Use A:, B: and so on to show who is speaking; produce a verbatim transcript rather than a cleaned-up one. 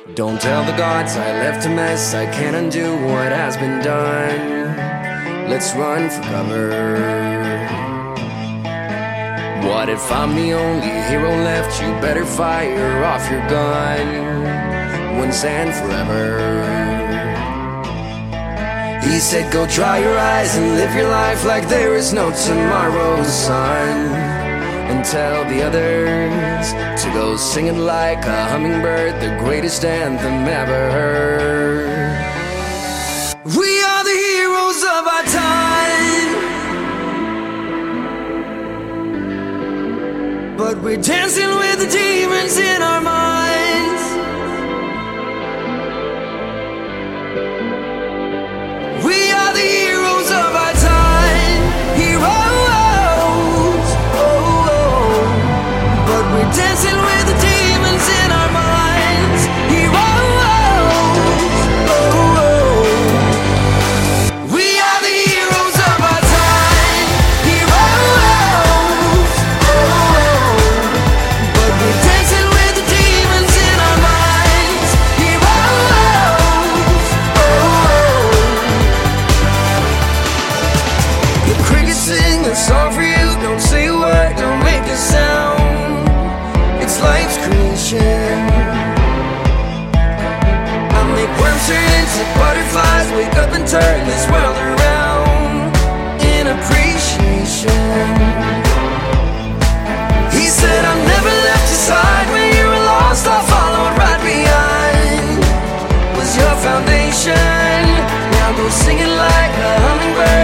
A: Don't tell the gods I left a mess. I can't undo what has been done. Let's run for cover. What if I'm the only hero left? You better fire off your gun once and forever. He said go dry your eyes and live your life like there is no tomorrow, son. And tell the others to go sing it like a hummingbird, the greatest anthem ever heard. We are the heroes of our time, but we're dancing with the demons in our minds. We are the heroes of our time, heroes. We're dancing with the demons in our minds. Heroes. Oh, oh. We are the heroes of our time. Heroes. Oh, oh. But we're dancing with the demons in our minds. Heroes. Oh, oh. The crickets sing a song for you. Don't say a word, don't make a sound. It's life's creation. I make worms turn into butterflies, wake up and turn this world around in appreciation. He said I've never left your side when you were lost. I followed right behind. Was your foundation. Now go sing it like a hummingbird.